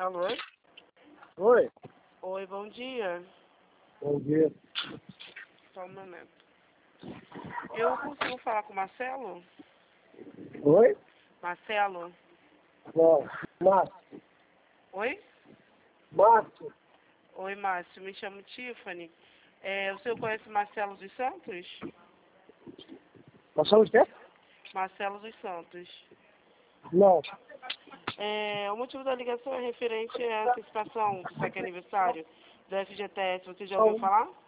Alô? Oi. Oi, bom dia. Bom dia. Só um momento. Eu consigo falar com o Marcelo? Oi? Marcelo? Não. Márcio. Oi? Márcio. Oi, Márcio. Me chamo Tiffany. O senhor conhece Marcelo dos Santos? Nós somos quê? Marcelo dos Santos. Não. O motivo da ligação é referente à antecipação do saque aniversário do FGTS. Você já ouviu falar?